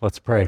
Let's pray.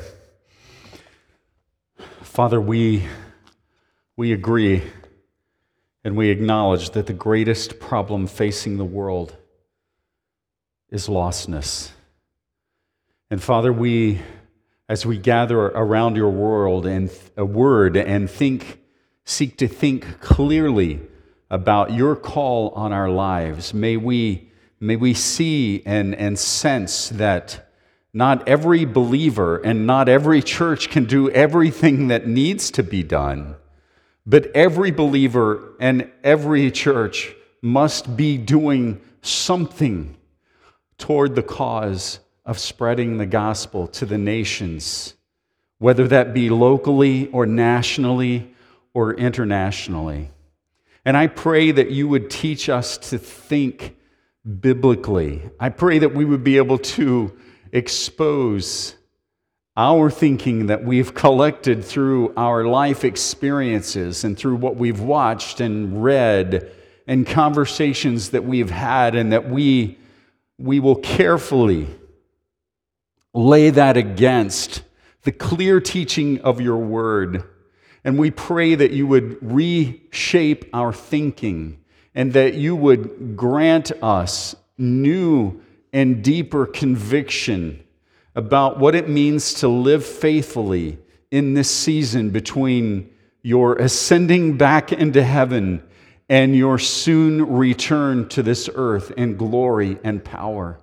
Father, we agree and we acknowledge that the greatest problem facing the world is lostness. And Father, as we gather around your world and a word and seek to think clearly about your call on our lives, may we see and sense that not every believer and not every church can do everything that needs to be done, but every believer and every church must be doing something toward the cause of spreading the gospel to the nations, whether that be locally or nationally or internationally. And I pray that you would teach us to think biblically. I pray that we would be able to expose our thinking that we've collected through our life experiences and through what we've watched and read and conversations that we've had, and that we will carefully lay that against the clear teaching of your word. And we pray that you would reshape our thinking and that you would grant us new and deeper conviction about what it means to live faithfully in this season between your ascending back into heaven and your soon return to this earth in glory and power.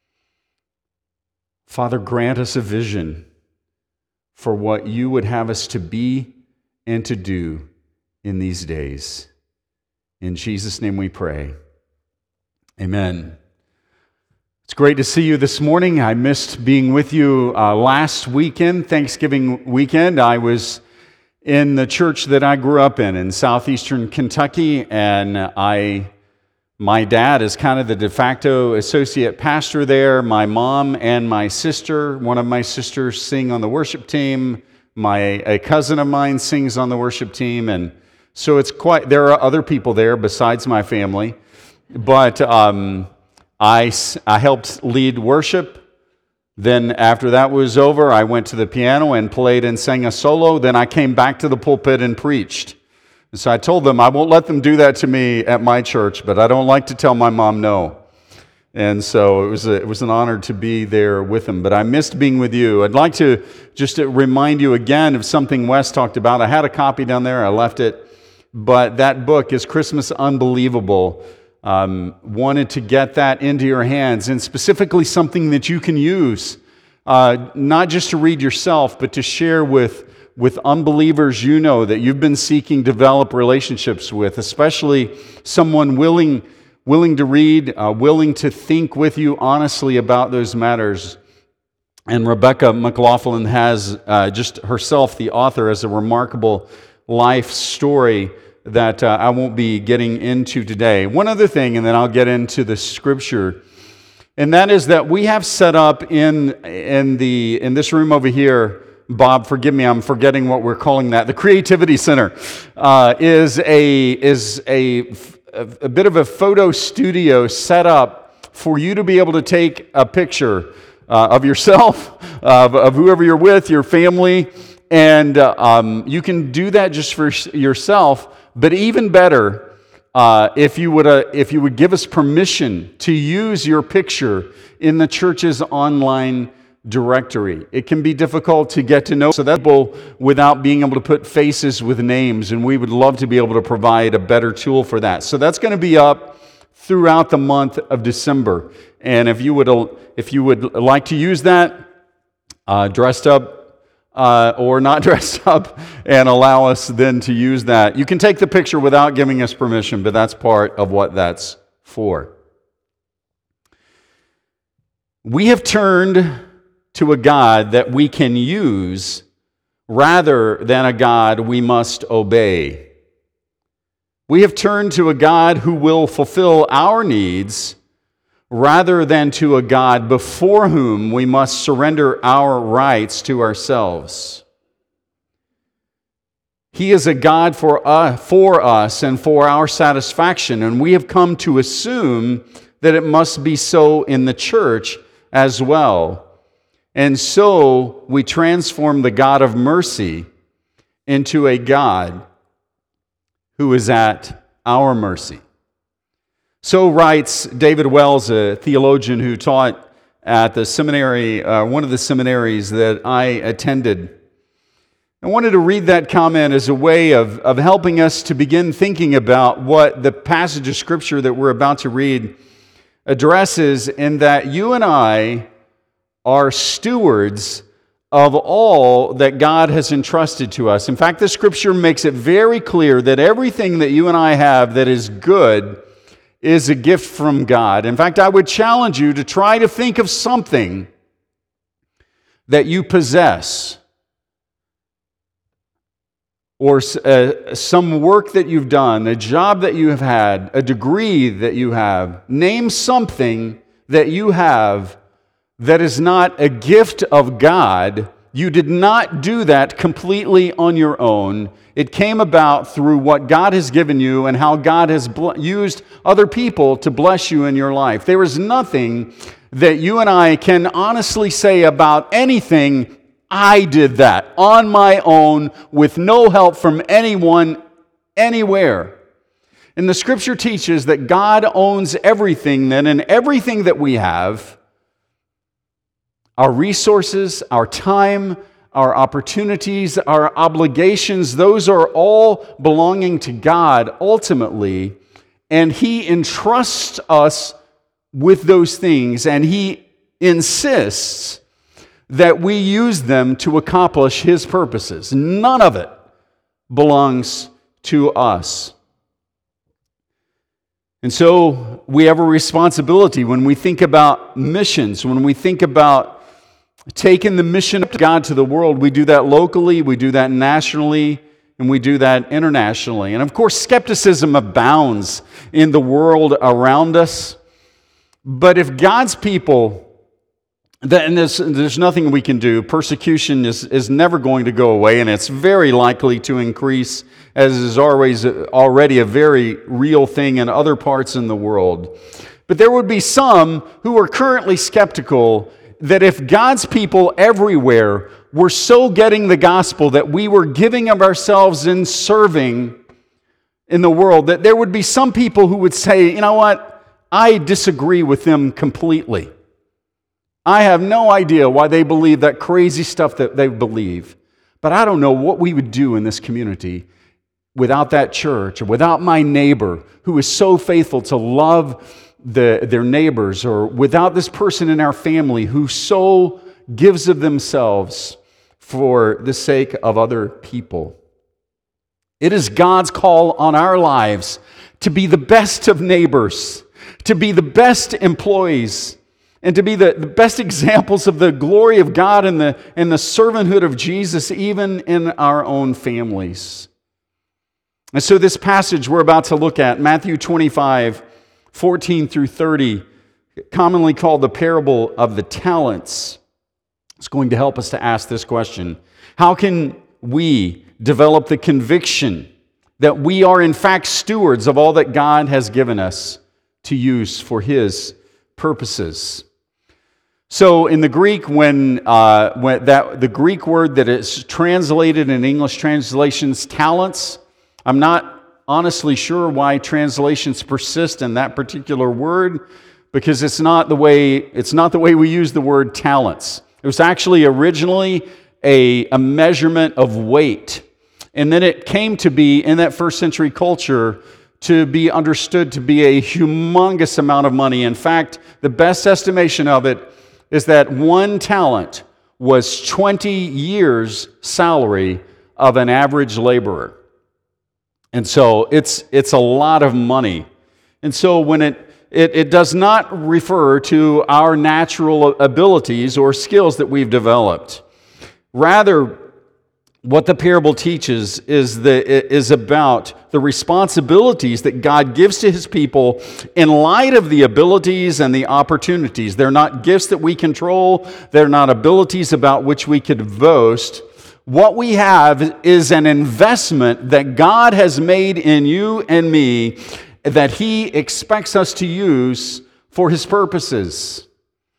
Father, grant us a vision for what you would have us to be and to do in these days. In Jesus' name we pray. Amen. It's great to see you this morning. I missed being with you last weekend, Thanksgiving weekend. I was in the church that I grew up in southeastern Kentucky, and my dad is kind of the de facto associate pastor there. My mom and my sister, one of my sisters, sing on the worship team. A cousin of mine sings on the worship team, and so there are other people there besides my family, but I helped lead worship. Then after that was over, I went to the piano and played and sang a solo. Then I came back to the pulpit and preached. And so I told them I won't let them do that to me at my church, but I don't like to tell my mom no. And so it was an honor to be there with them. But I missed being with you. I'd like to just remind you again of something Wes talked about. I had a copy down there. I left it. But that book is Christmas Unbelievable. Wanted to get that into your hands, and specifically something that you can use, not just to read yourself, but to share with unbelievers you know that you've been seeking to develop relationships with, especially someone willing to read, willing to think with you honestly about those matters. And Rebecca McLaughlin has just herself, the author, as a remarkable life story that I won't be getting into today. One other thing, and then I'll get into the scripture, and that is that we have set up in this room over here, Bob, forgive me, I'm forgetting what we're calling that. The Creativity Center is a bit of a photo studio set up for you to be able to take a picture of yourself, of whoever you're with, your family, and you can do that just for yourself. But even better, if you would give us permission to use your picture in the church's online directory. It can be difficult to get to know people without being able to put faces with names, and we would love to be able to provide a better tool for that. So that's going to be up throughout the month of December. And if you would like to use that, dressed up, or not dressed up, and allow us then to use that. You can take the picture without giving us permission, but that's part of what that's for. We have turned to a God that we can use rather than a God we must obey. We have turned to a God who will fulfill our needs rather than to a God before whom we must surrender our rights to ourselves. He is a God for us and for our satisfaction, and we have come to assume that it must be so in the church as well. And so we transform the God of mercy into a God who is at our mercy. So writes David Wells, a theologian who taught at the seminary, one of the seminaries that I attended. I wanted to read that comment as a way of helping us to begin thinking about what the passage of Scripture that we're about to read addresses, in that you and I are stewards of all that God has entrusted to us. In fact, the Scripture makes it very clear that everything that you and I have that is good is a gift from God. In fact, I would challenge you to try to think of something that you possess, or some work that you've done, a job that you have had, a degree that you have. Name something that you have that is not a gift of God. You did not do that completely on your own. It came about through what God has given you and how God has used other people to bless you in your life. There is nothing that you and I can honestly say about anything, I did that on my own with no help from anyone, anywhere. And the Scripture teaches that God owns everything then, and everything that we have, our resources, our time, our opportunities, our obligations, those are all belonging to God ultimately, and He entrusts us with those things, and He insists that we use them to accomplish His purposes. None of it belongs to us. And so we have a responsibility when we think about missions, when we think about taking the mission of God to the world. We do that locally, we do that nationally, and we do that internationally. And of course, skepticism abounds in the world around us. But if God's people, and there's nothing we can do. Persecution is never going to go away, and it's very likely to increase, as is already a very real thing in other parts in the world. But there would be some who are currently skeptical that if God's people everywhere were so getting the gospel that we were giving of ourselves in serving in the world, that there would be some people who would say, you know what, I disagree with them completely. I have no idea why they believe that crazy stuff that they believe. But I don't know what we would do in this community without that church, or without my neighbor who is so faithful to love their neighbors, or without this person in our family who so gives of themselves for the sake of other people. It is God's call on our lives to be the best of neighbors, to be the best employees, and to be the best examples of the glory of God and the servanthood of Jesus, even in our own families. And so this passage we're about to look at, Matthew 25, 14 through 30, commonly called the parable of the talents, is going to help us to ask this question. How can we develop the conviction that we are in fact stewards of all that God has given us to use for His purposes? So in the Greek, the Greek word that is translated in English translations, talents, I'm not honestly sure why translations persist in that particular word, because it's not the way we use the word talents. It was actually originally a measurement of weight, and then it came to be, in that first century culture, to be understood to be a humongous amount of money. In fact, the best estimation of it is that one talent was 20 years' salary of an average laborer. And so it's a lot of money. And so when it does not refer to our natural abilities or skills that we've developed. Rather, what the parable teaches is about the responsibilities that God gives to His people in light of the abilities and the opportunities. They're not gifts that we control. They're not abilities about which we could boast. What we have is an investment that God has made in you and me that He expects us to use for His purposes.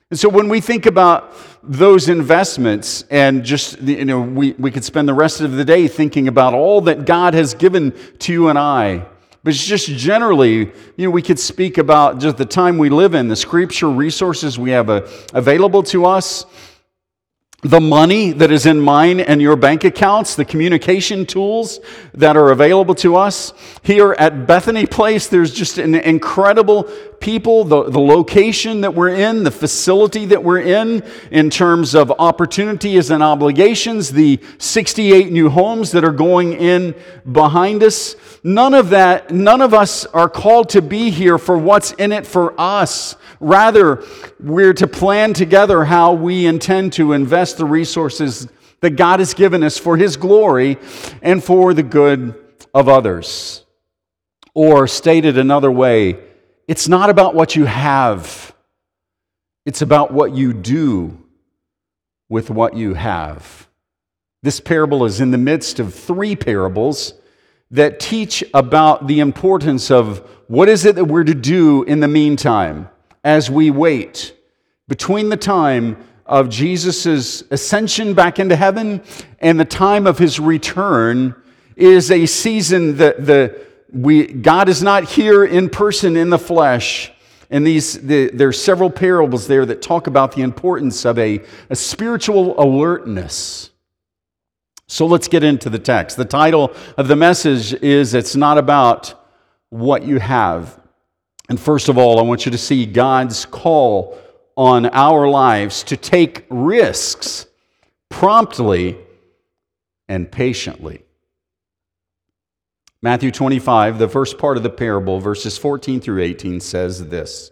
And so when we think about those investments, and just, we could spend the rest of the day thinking about all that God has given to you and I. But just generally, we could speak about just the time we live in, the scripture resources we have available to us, the money that is in mine and your bank accounts, the communication tools that are available to us. Here at Bethany Place, there's just an incredible people, the location that we're in, the facility that we're in terms of opportunities and obligations, the 68 new homes that are going in behind us. None of us are called to be here for what's in it for us. Rather, we're to plan together how we intend to invest the resources that God has given us for His glory and for the good of others. Or stated another way, it's not about what you have. It's about what you do with what you have. This parable is in the midst of 3 parables that teach about the importance of what is it that we're to do in the meantime as we wait between the time of Jesus' ascension back into heaven and the time of His return. Is a season that God is not here in person in the flesh. And there's several parables there that talk about the importance of a spiritual alertness. So let's get into the text. The title of the message is It's Not About What You Have. And first of all, I want you to see God's call on our lives to take risks promptly and patiently. Matthew 25, the first part of the parable, verses 14 through 18, says this: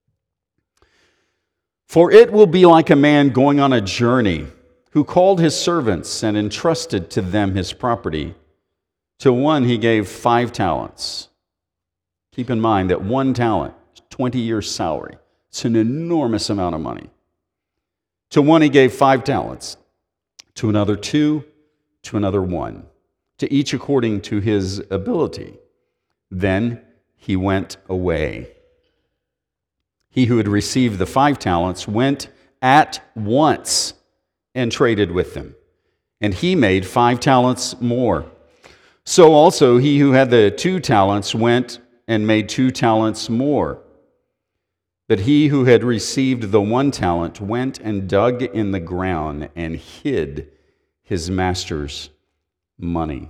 "For it will be like a man going on a journey, who called his servants and entrusted to them his property. To one he gave 5 talents. Keep in mind that 1 talent is 20 years' salary. It's an enormous amount of money. To one he gave 5 talents, to another 2, to another 1, to each according to his ability. Then he went away. He who had received the 5 talents went at once and traded with them, and he made 5 talents more. So also he who had the 2 talents went and made 2 talents more. But he who had received the 1 talent went and dug in the ground and hid his master's money."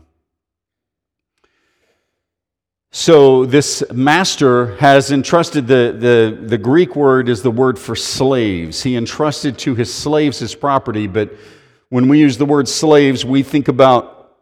So this master has entrusted, the Greek word is the word for slaves. He entrusted to his slaves his property, but when we use the word slaves, we think about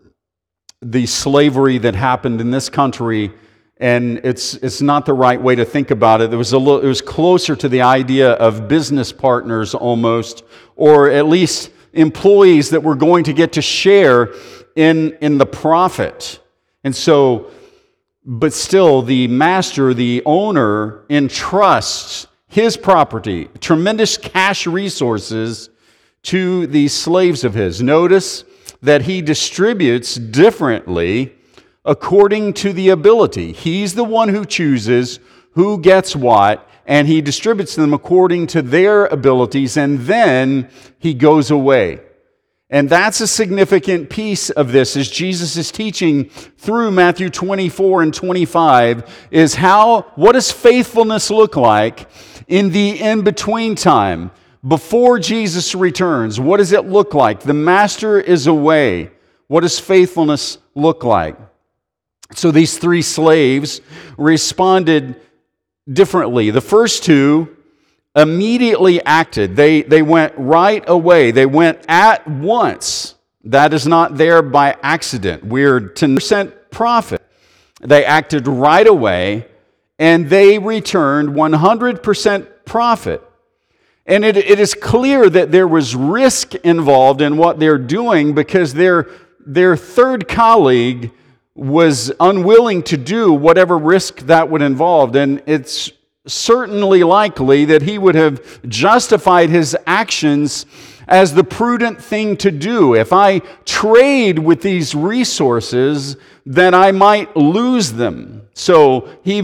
the slavery that happened in this country, and it's not the right way to think about it. It was closer to the idea of business partners almost, or at least employees that were going to get to share in the profit. And so, but still, the master, the owner, entrusts his property, tremendous cash resources, to these slaves of his. Notice that he distributes differently according to the ability. He's the one who chooses who gets what, and he distributes them according to their abilities, and then he goes away. And that's a significant piece of this, as Jesus is teaching through Matthew 24 and 25, is what does faithfulness look like in the in-between time, before Jesus returns? What does it look like? The master is away. What does faithfulness look like? So these 3 slaves responded differently. The first 2 immediately acted. They went right away. They went at once. That is not there by accident. We're 10% profit. They acted right away, and they returned 100% profit. And it is clear that there was risk involved in what they're doing, because their third colleague was unwilling to do whatever risk that would involve. And it's certainly likely that he would have justified his actions as the prudent thing to do. If I trade with these resources, then I might lose them. So he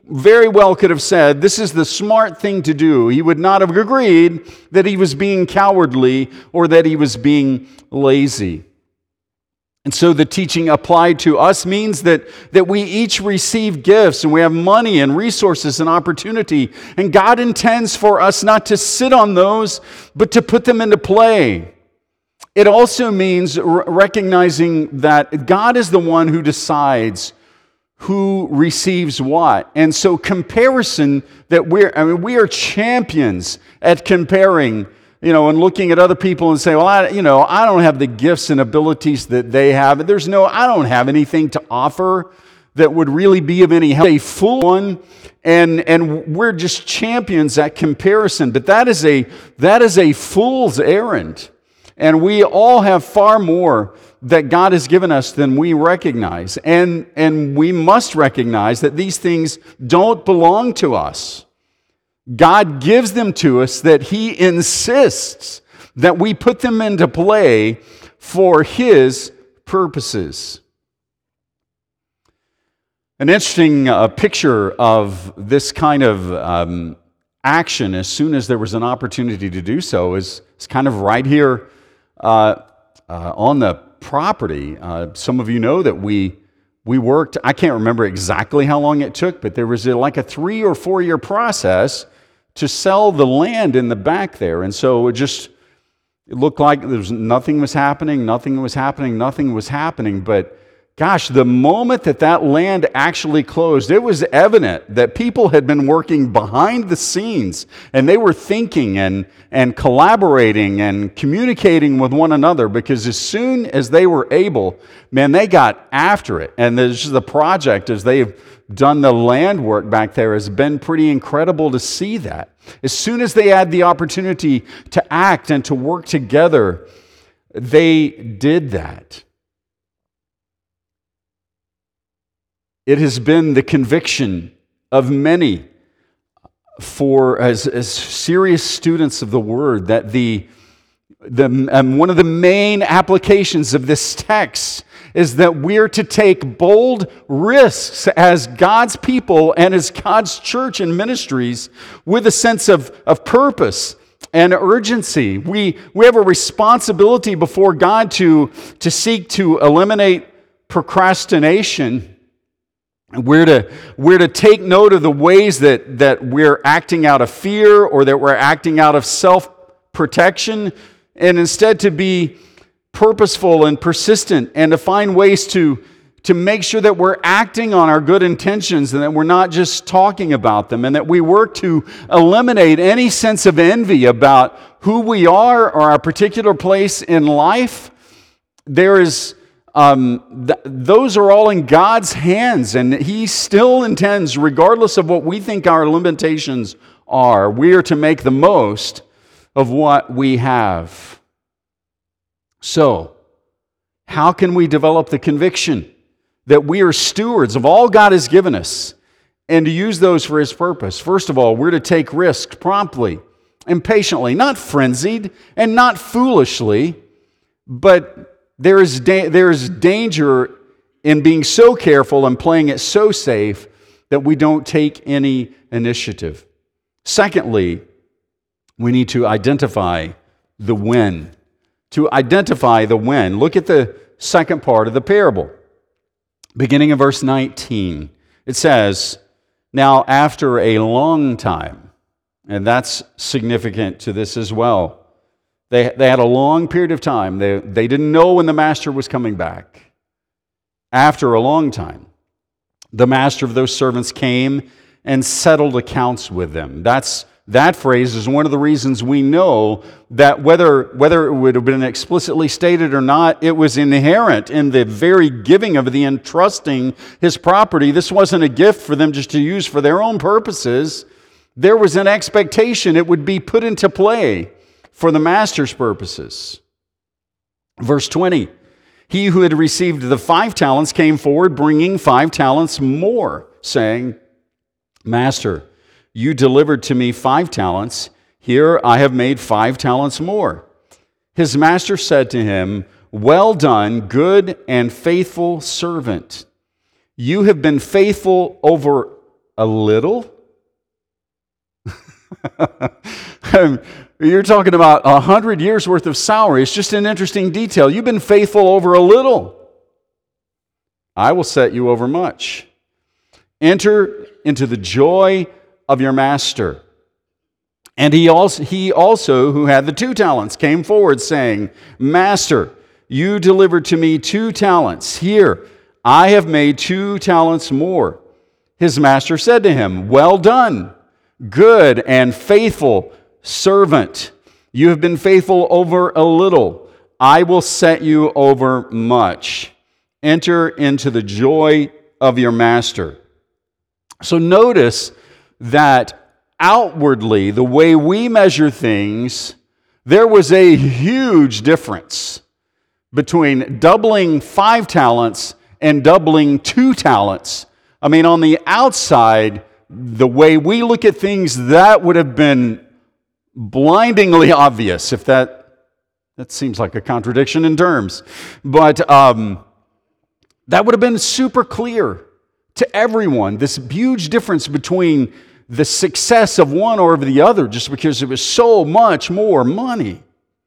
very well could have said, this is the smart thing to do. He would not have agreed that he was being cowardly or that he was being lazy. And so the teaching applied to us means that we each receive gifts and we have money and resources and opportunity. And God intends for us not to sit on those, but to put them into play. It also means recognizing that God is the one who decides who receives what. And so comparison, we are champions at comparing, and looking at other people and say, well, I don't have the gifts and abilities that they have. I don't have anything to offer that would really be of any help. A full one, and we're just champions at comparison. But that is a fool's errand. And we all have far more that God has given us than we recognize. And we must recognize that these things don't belong to us. God gives them to us that He insists that we put them into play for His purposes. An interesting picture of this kind of action as soon as there was an opportunity to do so is kind of right here on the property. Some of you know that we worked, I can't remember exactly how long it took, but there was like a 3 or 4 year process to sell the land in the back there. And so it looked like nothing was happening. But gosh, the moment that land actually closed, it was evident that people had been working behind the scenes, and they were thinking and collaborating and communicating with one another, because as soon as they were able, man, they got after it. And the project, as they've done the land work back there, has been pretty incredible to see that. As soon as they had the opportunity to act and to work together, they did that. It has been the conviction of many as serious students of the Word that one of the main applications of this text is that we're to take bold risks as God's people and as God's church and ministries with a sense of purpose and urgency. We have a responsibility before God to seek to eliminate procrastination. We're to take note of the ways that we're acting out of fear or that we're acting out of self-protection, and instead to be purposeful and persistent and to find ways to make sure that we're acting on our good intentions and that we're not just talking about them, and that we work to eliminate any sense of envy about who we are or our particular place in life. Those are all in God's hands, and He still intends, regardless of what we think our limitations are, we are to make the most of what we have. So, how can we develop the conviction that we are stewards of all God has given us and to use those for His purpose? First of all, we're to take risks promptly and patiently, not frenzied and not foolishly, but there is danger in being so careful and playing it so safe that we don't take any initiative. Secondly, we need to identify the when. To identify the when. Look at the second part of the parable. Beginning of verse 19. It says, "Now after a long time," and that's significant to this as well. They had a long period of time. They didn't know when the master was coming back. After a long time, the master of those servants came and settled accounts with them. That phrase is one of the reasons we know that whether it would have been explicitly stated or not, it was inherent in the very giving of the entrusting his property. This wasn't a gift for them just to use for their own purposes. There was an expectation it would be put into play for the master's purposes. Verse 20, "He who had received the 5 talents came forward, bringing 5 talents more, saying, 'Master, you delivered to me 5 talents. Here I have made 5 talents more.' His master said to him, 'Well done, good and faithful servant. You have been faithful over a little? You're talking about 100 years worth of salary. It's just an interesting detail. You've been faithful over a little. I will set you over much. Enter into the joy of your master. And he also, who had the 2 talents, came forward saying, Master, you delivered to me 2 talents. Here, I have made 2 talents more. His master said to him, Well done, good and faithful servant. You have been faithful over a little. I will set you over much. Enter into the joy of your master. So notice that outwardly, the way we measure things, there was a huge difference between doubling 5 talents and doubling 2 talents. I mean, on the outside, the way we look at things, that would have been blindingly obvious, if that seems like a contradiction in terms. But that would have been super clear to everyone, this huge difference between the success of one over the other, just because it was so much more money.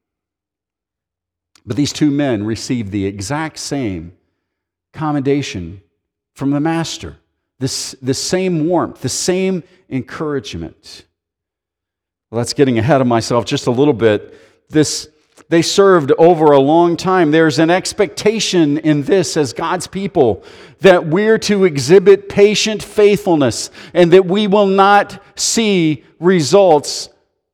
But these 2 men received the exact same commendation from the master, the same warmth, the same encouragement. Well, that's getting ahead of myself just a little bit. They served over a long time. There's an expectation in this as God's people that we're to exhibit patient faithfulness and that we will not see results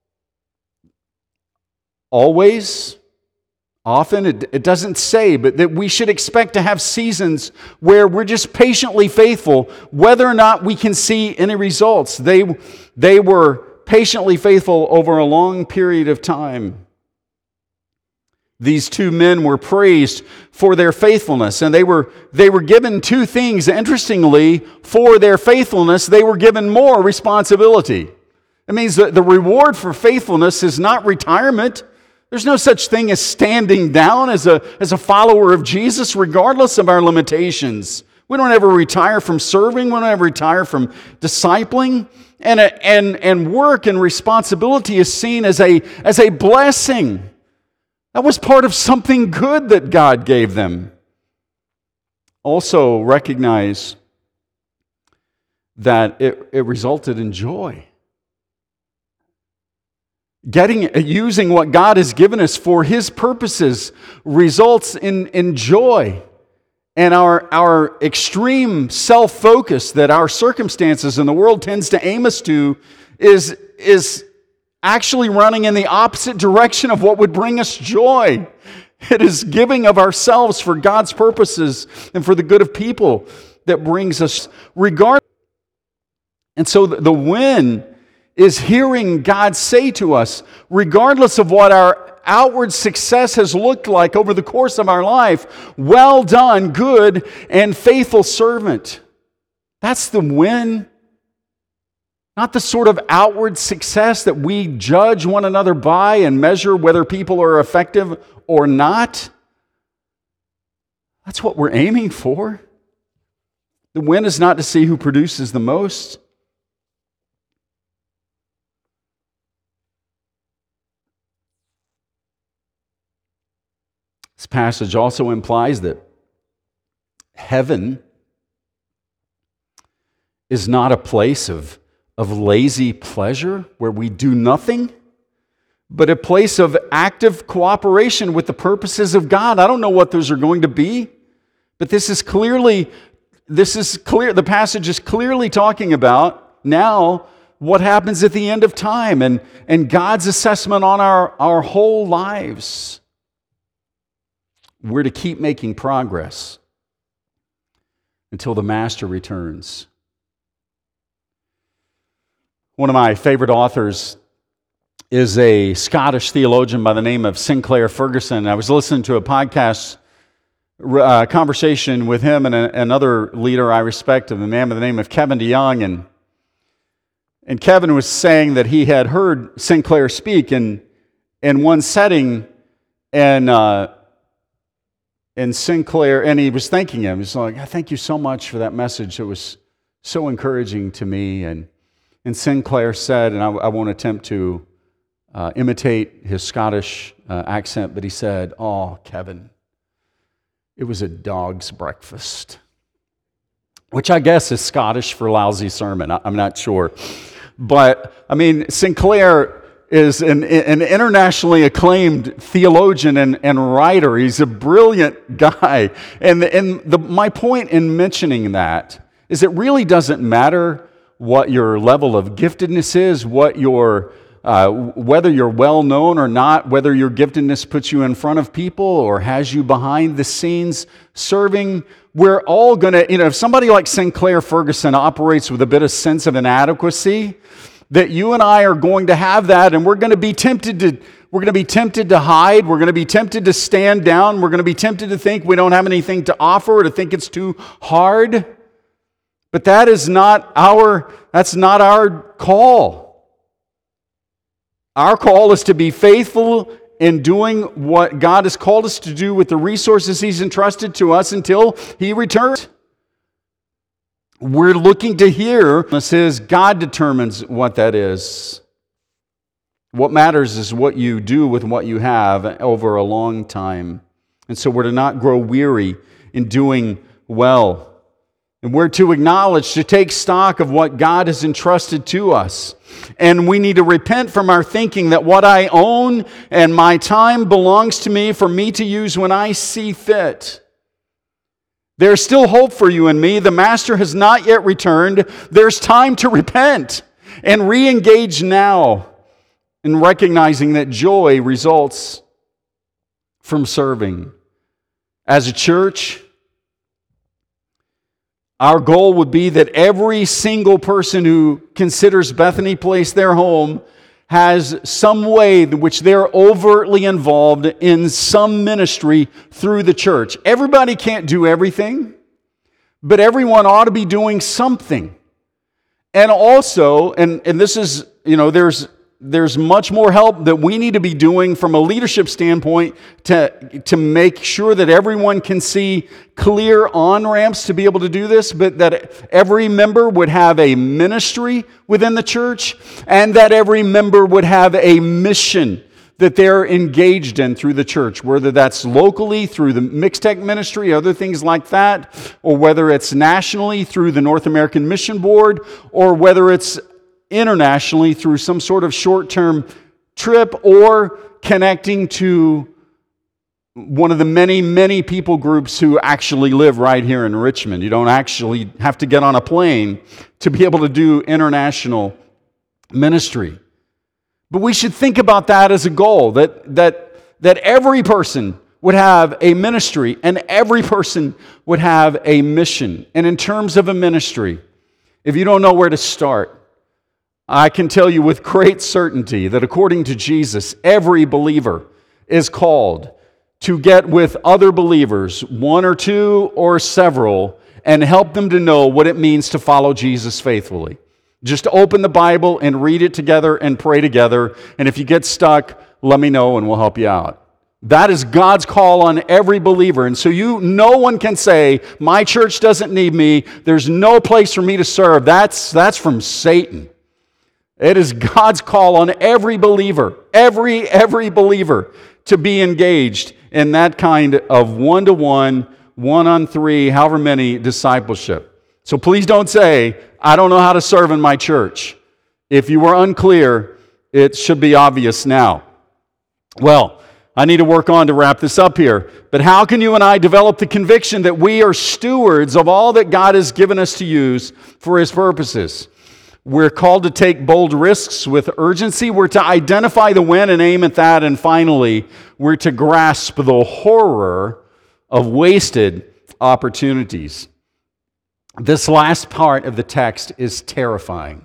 always, often. It doesn't say, but that we should expect to have seasons where we're just patiently faithful, whether or not we can see any results. They were patiently faithful over a long period of time. These 2 men were praised for their faithfulness, and they were given 2 things. Interestingly, for their faithfulness, they were given more responsibility. It means that the reward for faithfulness is not retirement. There's no such thing as standing down as a follower of Jesus, regardless of our limitations. We don't ever retire from serving. We don't ever retire from discipling. And work and responsibility is seen as a blessing. That was part of something good that God gave them. Also recognize that it resulted in joy. Using what God has given us for His purposes results in joy. And our extreme self-focus that our circumstances in the world tends to aim us to is actually running in the opposite direction of what would bring us joy. It is giving of ourselves for God's purposes and for the good of people that brings us regard. And so the win is hearing God say to us, regardless of what our outward success has looked like over the course of our life, well done, good and faithful servant. That's the win. Not the sort of outward success that we judge one another by and measure whether people are effective or not. That's what we're aiming for. The win is not to see who produces the most. This passage also implies that heaven is not a place of lazy pleasure where we do nothing, but a place of active cooperation with the purposes of God. I don't know what those are going to be, but this is clear. The passage is clearly talking about now what happens at the end of time and God's assessment on our whole lives. We're to keep making progress until the Master returns. One of my favorite authors is a Scottish theologian by the name of Sinclair Ferguson. I was listening to a podcast conversation with him and another leader I respect, a man by the name of Kevin DeYoung, and Kevin was saying that he had heard Sinclair speak in one setting, and Sinclair, and he was thanking him. He's like, "Thank you so much for that message. It was so encouraging to me. And Sinclair said, and I won't attempt to imitate his Scottish accent, but he said, "Oh, Kevin, it was a dog's breakfast," which I guess is Scottish for lousy sermon. I'm not sure. But, I mean, Sinclair is an internationally acclaimed theologian and writer. He's a brilliant guy. And my point in mentioning that is it really doesn't matter what your level of giftedness is, what your whether you're well known or not, whether your giftedness puts you in front of people or has you behind the scenes serving. We're all going to, if somebody like Sinclair Ferguson operates with a bit of sense of inadequacy, that you and I are going to have that, and we're going to be tempted to hide. We're going to be tempted to stand down. We're going to be tempted to think we don't have anything to offer or to think it's too hard. But that's not our call. Our call is to be faithful in doing what God has called us to do with the resources He's entrusted to us until He returns. We're looking to hear, it says God determines what that is. What matters is what you do with what you have over a long time. And so we're to not grow weary in doing well. And we're to acknowledge, to take stock of what God has entrusted to us. And we need to repent from our thinking that what I own and my time belongs to me for me to use when I see fit. There's still hope for you and me. The Master has not yet returned. There's time to repent and re-engage now in recognizing that joy results from serving. As a church, our goal would be that every single person who considers Bethany Place their home has some way in which they're overtly involved in some ministry through the church. Everybody can't do everything, but everyone ought to be doing something. And also, and this is, there's much more help that we need to be doing from a leadership standpoint to make sure that everyone can see clear on-ramps to be able to do this, but that every member would have a ministry within the church and that every member would have a mission that they're engaged in through the church, whether that's locally through the Mixtec ministry, other things like that, or whether it's nationally through the North American Mission Board, or whether it's internationally through some sort of short-term trip or connecting to one of the many, many people groups who actually live right here in Richmond. You don't actually have to get on a plane to be able to do international ministry. But we should think about that as a goal, that every person would have a ministry and every person would have a mission. And in terms of a ministry, if you don't know where to start, I can tell you with great certainty that according to Jesus, every believer is called to get with other believers, one or two or several, and help them to know what it means to follow Jesus faithfully. Just open the Bible and read it together and pray together. And if you get stuck, let me know and we'll help you out. That is God's call on every believer. And so no one can say, my church doesn't need me. There's no place for me to serve. That's from Satan. It is God's call on every believer, every believer to be engaged in that kind of one-to-one, one-on-three, however many discipleship. So please don't say, I don't know how to serve in my church. If you were unclear, it should be obvious now. Well, I need to work on to wrap this up here. But how can you and I develop the conviction that we are stewards of all that God has given us to use for His purposes? We're called to take bold risks with urgency. We're to identify the when and aim at that. And finally, we're to grasp the horror of wasted opportunities. This last part of the text is terrifying.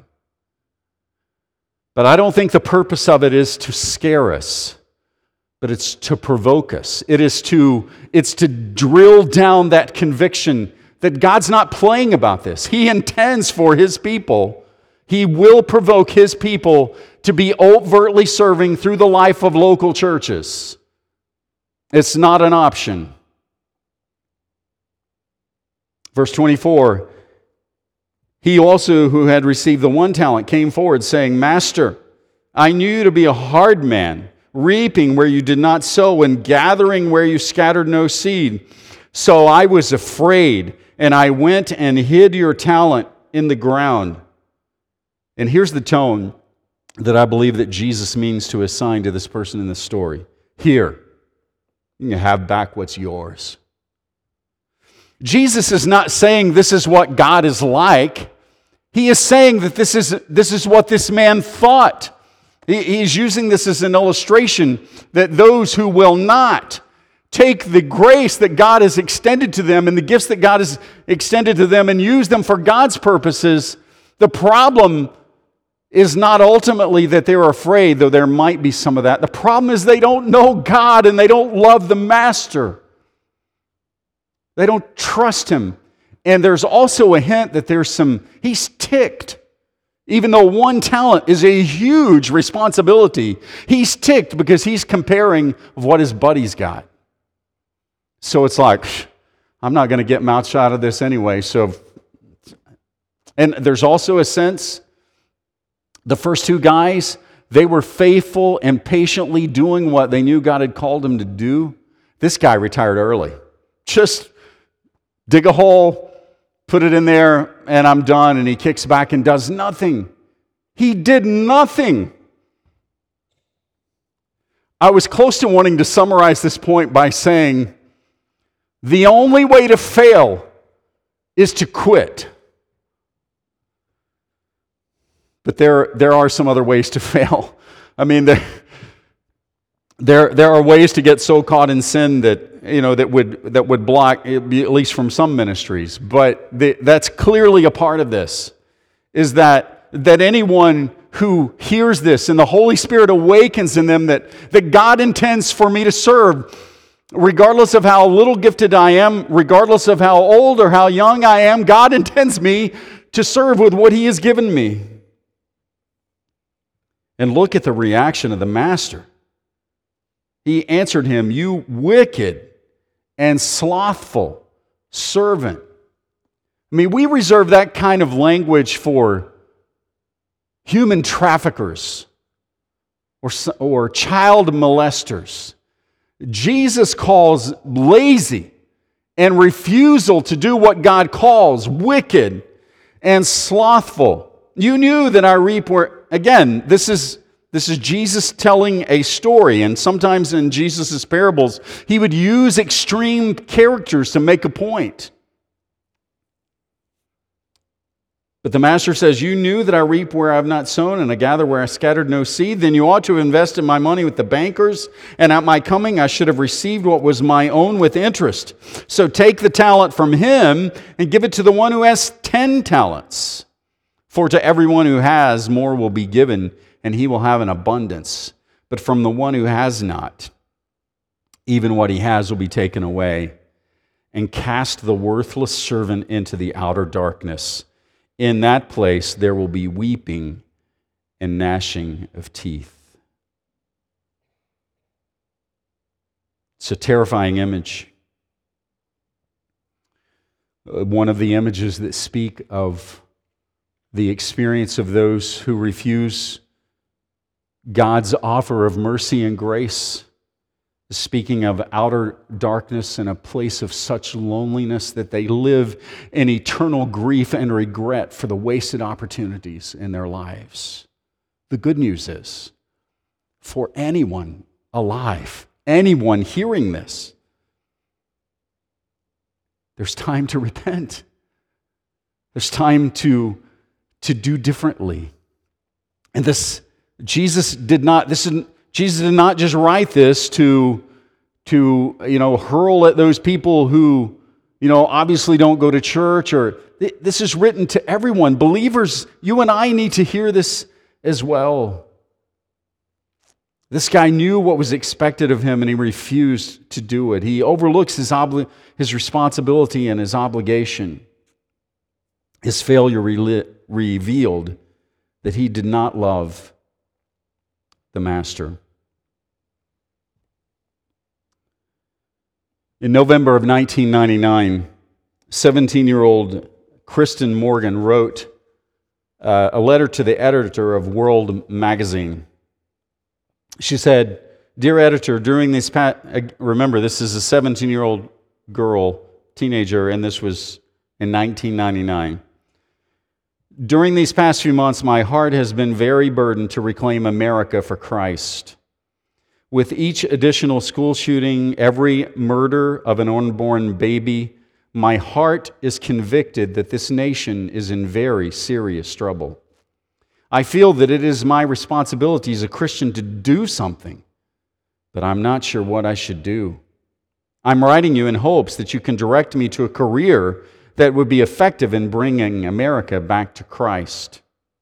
But I don't think the purpose of it is to scare us, but it's to provoke us. It's to drill down that conviction that God's not playing about this. He intends for His people. He will provoke His people to be overtly serving through the life of local churches. It's not an option. Verse 24, He also, who had received the 1 talent, came forward, saying, Master, I knew you to be a hard man, reaping where you did not sow, and gathering where you scattered no seed. So I was afraid, and I went and hid your talent in the ground. And here's the tone that I believe that Jesus means to assign to this person in this story. Here, you can have back what's yours. Jesus is not saying this is what God is like. He is saying that this is what this man thought. He's using this as an illustration that those who will not take the grace that God has extended to them and the gifts that God has extended to them and use them for God's purposes, the problem is not ultimately that they're afraid, though there might be some of that. The problem is they don't know God and they don't love the Master. They don't trust Him. And there's also a hint that he's ticked. Even though 1 talent is a huge responsibility, he's ticked because he's comparing what his buddy's got. So it's like, I'm not going to get much out of this anyway. And there's also a sense, the first 2 guys, they were faithful and patiently doing what they knew God had called them to do. This guy retired early. Just dig a hole, put it in there, and I'm done. And he kicks back and does nothing. He did nothing. I was close to wanting to summarize this point by saying, the only way to fail is to quit. But there are some other ways to fail. I mean, there are ways to get so caught in sin that would block, at least from some ministries. But that's clearly a part of this, is that anyone who hears this and the Holy Spirit awakens in them that God intends for me to serve, regardless of how little gifted I am, regardless of how old or how young I am, God intends me to serve with what He has given me. And look at the reaction of the master. He answered him, "You wicked and slothful servant." I mean, we reserve that kind of language for human traffickers or child molesters. Jesus calls lazy and refusal to do what God calls wicked and slothful. You knew that I reap where, again, this is Jesus telling a story, and sometimes in Jesus' parables, he would use extreme characters to make a point. But the master says, "You knew that I reap where I have not sown, and I gather where I scattered no seed. Then you ought to have invested my money with the bankers, and at my coming I should have received what was my own with interest. So take the talent from him and give it to the one who has 10 talents. For to everyone who has, more will be given, and he will have an abundance. But from the one who has not, even what he has will be taken away. And cast the worthless servant into the outer darkness. In that place there will be weeping and gnashing of teeth." It's a terrifying image. One of the images that speak of the experience of those who refuse God's offer of mercy and grace, speaking of outer darkness and a place of such loneliness that they live in eternal grief and regret for the wasted opportunities in their lives. The good news is, for anyone alive, anyone hearing this, there's time to repent. There's time to do differently. And Jesus did not just write this to hurl at those people who obviously don't go to church, or this is written to everyone. Believers, you and I need to hear this as well. This guy knew what was expected of him and he refused to do it. He overlooks his responsibility and his obligation. His failure revealed that he did not love the master. In November of 1999, 17-year-old Kristen Morgan wrote a letter to the editor of World Magazine. She said, "Dear editor, during these remember, this is a 17-year-old girl, teenager, and this was in 1999. During these past few months, my heart has been very burdened to reclaim America for Christ. With each additional school shooting, every murder of an unborn baby, my heart is convicted that this nation is in very serious trouble. I feel that it is my responsibility as a Christian to do something, but I'm not sure what I should do. I'm writing you in hopes that you can direct me to a career that would be effective in bringing America back to Christ."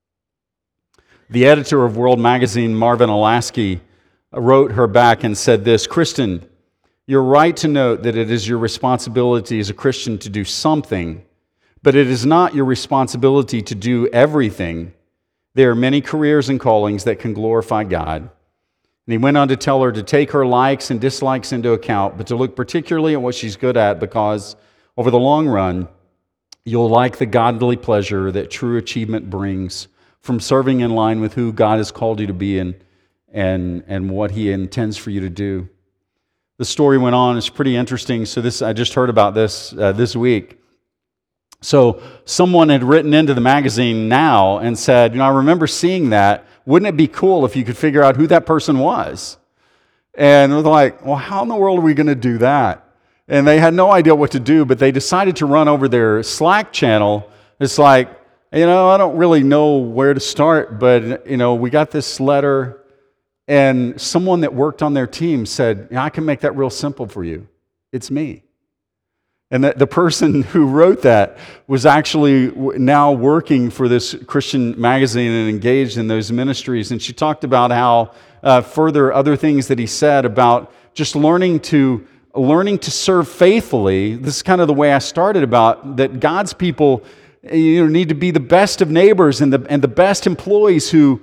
The editor of World Magazine, Marvin Olasky, wrote her back and said this, "Kristen, you're right to note that it is your responsibility as a Christian to do something, but it is not your responsibility to do everything. There are many careers and callings that can glorify God." And he went on to tell her to take her likes and dislikes into account, but to look particularly at what she's good at, because over the long run, you'll like the godly pleasure that true achievement brings from serving in line with who God has called you to be and what He intends for you to do. The story went on. It's pretty interesting. So I just heard about this this week. So someone had written into the magazine now and said, I remember seeing that. Wouldn't it be cool if you could figure out who that person was? And they're like, well, how in the world are we going to do that? And they had no idea what to do, but they decided to run over their Slack channel. It's like, I don't really know where to start, but, we got this letter. And someone that worked on their team said, I can make that real simple for you. It's me. And the person who wrote that was actually now working for this Christian magazine and engaged in those ministries. And she talked about how further other things that he said about just learning to serve faithfully. This is kind of the way I started about that God's people need to be the best of neighbors and the best employees who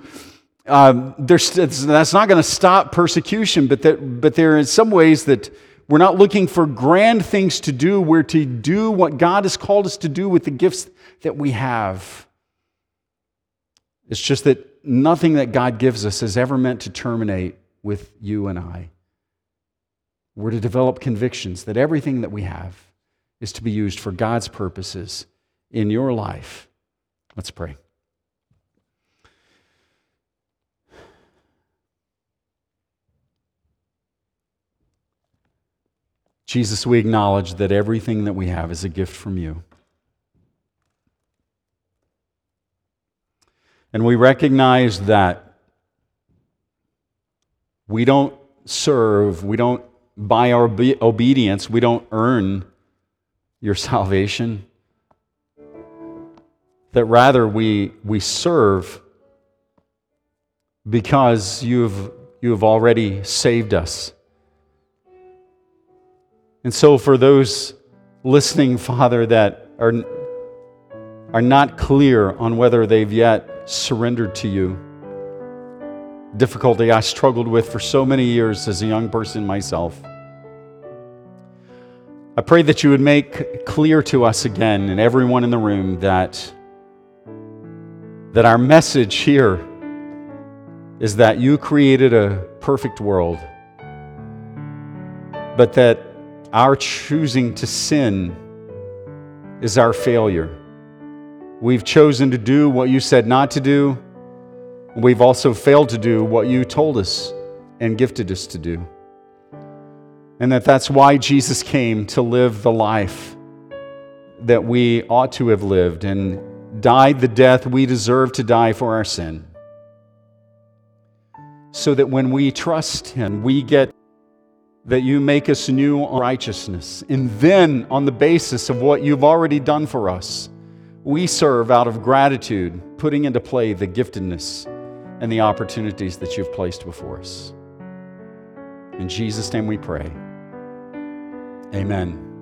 that's not going to stop persecution, but there are in some ways that we're not looking for grand things to do. We're to do what God has called us to do with the gifts that we have. It's just that nothing that God gives us is ever meant to terminate with you and I. We're to develop convictions that everything that we have is to be used for God's purposes in your life. Let's pray. Jesus, we acknowledge that everything that we have is a gift from you. And we recognize that we don't serve, we don't, by our obedience, we don't earn your salvation. That rather we serve because you have already saved us. And so for those listening, Father, that are not clear on whether they've yet surrendered to you, difficulty I struggled with for so many years as a young person myself, I pray that you would make clear to us again and everyone in the room that our message here is that you created a perfect world, but that our choosing to sin is our failure. We've chosen to do what you said not to do. We've also failed to do what you told us and gifted us to do. And that's why Jesus came to live the life that we ought to have lived and died the death we deserve to die for our sin. So that when we trust Him, we get that you make us new on righteousness. And then, on the basis of what you've already done for us, we serve out of gratitude, putting into play the giftedness and the opportunities that you've placed before us. In Jesus' name we pray. Amen.